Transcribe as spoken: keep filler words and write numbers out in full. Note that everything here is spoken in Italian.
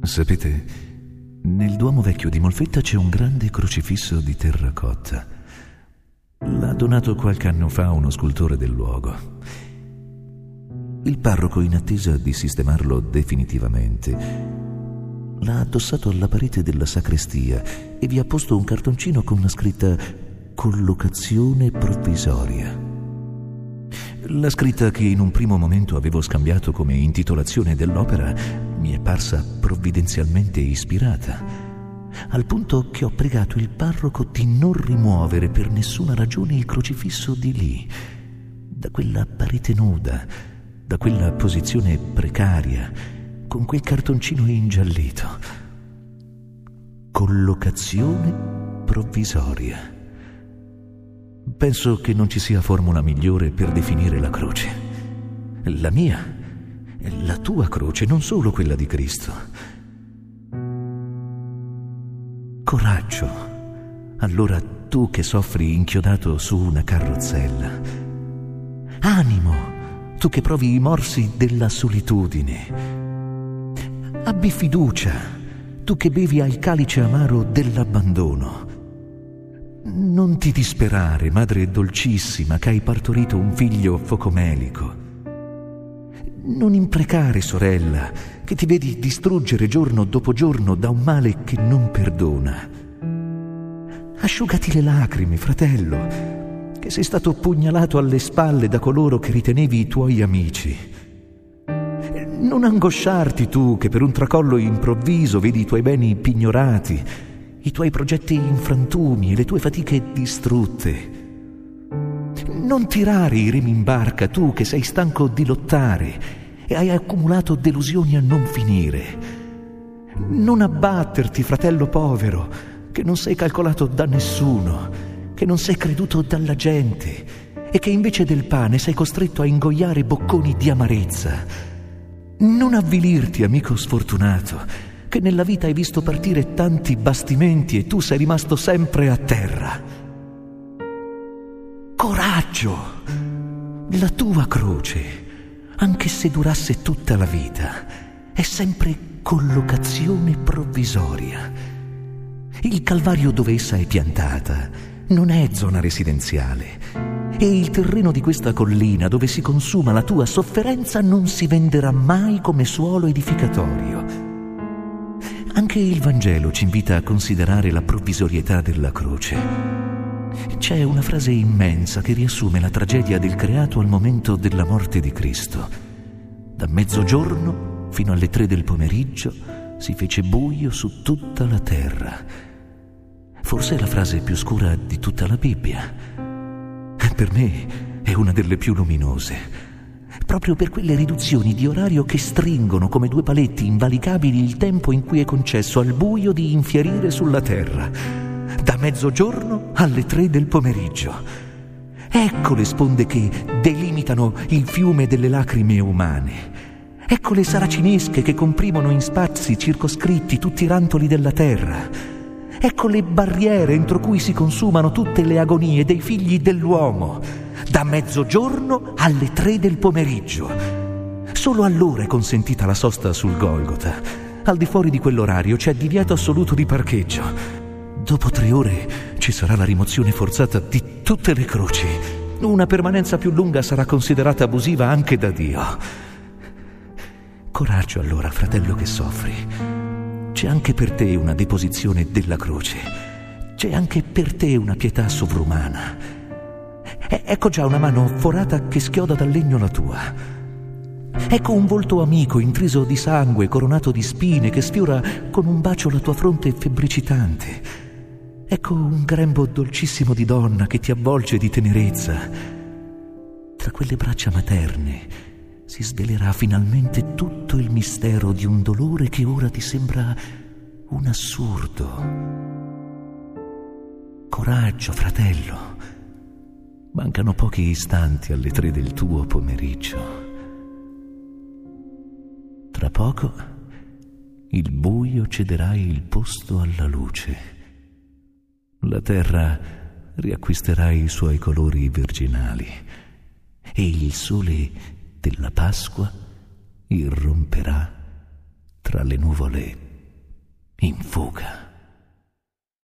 Sapete, nel Duomo Vecchio di Molfetta c'è un grande crocifisso di terracotta. L'ha donato qualche anno fa uno scultore del luogo. Il parroco, in attesa di sistemarlo definitivamente, l'ha addossato alla parete della sacrestia e vi ha posto un cartoncino con una scritta «Collocazione provvisoria». La scritta, che in un primo momento avevo scambiato come intitolazione dell'opera, mi è parsa provvidenzialmente ispirata, al punto che ho pregato il parroco di non rimuovere per nessuna ragione il crocifisso di lì, da quella parete nuda, da quella posizione precaria, con quel cartoncino ingiallito. Collocazione provvisoria. Penso che non ci sia formula migliore per definire la croce. La mia, la tua croce, non solo quella di Cristo. Coraggio, allora, tu che soffri inchiodato su una carrozzella. Animo, tu che provi i morsi della solitudine. Abbi fiducia, tu che bevi al calice amaro dell'abbandono. Non ti disperare, madre dolcissima, che hai partorito un figlio focomelico. Non imprecare, sorella, che ti vedi distruggere giorno dopo giorno da un male che non perdona. Asciugati le lacrime, fratello, che sei stato pugnalato alle spalle da coloro che ritenevi i tuoi amici. Non angosciarti, tu che per un tracollo improvviso vedi i tuoi beni pignorati, i tuoi progetti in frantumi e le tue fatiche distrutte. Non tirare i remi in barca, tu che sei stanco di lottare e hai accumulato delusioni a non finire. Non abbatterti, fratello povero, che non sei calcolato da nessuno, che non sei creduto dalla gente e che invece del pane sei costretto a ingoiare bocconi di amarezza. Non avvilirti, amico sfortunato, che nella vita hai visto partire tanti bastimenti e tu sei rimasto sempre a terra. Coraggio! La tua croce, anche se durasse tutta la vita, è sempre collocazione provvisoria. Il Calvario dove essa è piantata non è zona residenziale e il terreno di questa collina dove si consuma la tua sofferenza non si venderà mai come suolo edificatorio. Anche il Vangelo ci invita a considerare la provvisorietà della croce. C'è una frase immensa che riassume la tragedia del creato al momento della morte di Cristo. Da mezzogiorno fino alle tre del pomeriggio si fece buio su tutta la terra. Forse è la frase più scura di tutta la Bibbia. Per me è una delle più luminose, proprio per quelle riduzioni di orario che stringono come due paletti invalicabili il tempo in cui è concesso al buio di infierire sulla terra, da mezzogiorno alle tre del pomeriggio. Ecco le sponde che delimitano il fiume delle lacrime umane. Ecco le saracinesche che comprimono in spazi circoscritti tutti i rantoli della terra. Ecco le barriere entro cui si consumano tutte le agonie dei figli dell'uomo, da mezzogiorno alle tre del pomeriggio. Solo allora è consentita la sosta sul Golgota. Al di fuori di quell'orario c'è divieto assoluto di parcheggio. Dopo tre ore ci sarà la rimozione forzata di tutte le croci. Una permanenza più lunga sarà considerata abusiva anche da Dio. Coraggio allora, fratello che soffri. C'è anche per te una deposizione della croce. C'è anche per te una pietà sovrumana. E- ecco già una mano forata che schioda dal legno la tua. Ecco un volto amico intriso di sangue, coronato di spine, che sfiora con un bacio la tua fronte febbricitante. Ecco un grembo dolcissimo di donna che ti avvolge di tenerezza. Tra quelle braccia materne si svelerà finalmente tutto il mistero di un dolore che ora ti sembra un assurdo. Coraggio, fratello. Mancano pochi istanti alle tre del tuo pomeriggio. Tra poco il buio cederà il posto alla luce. La terra riacquisterà i suoi colori virginali e il sole della Pasqua irromperà tra le nuvole in fuga.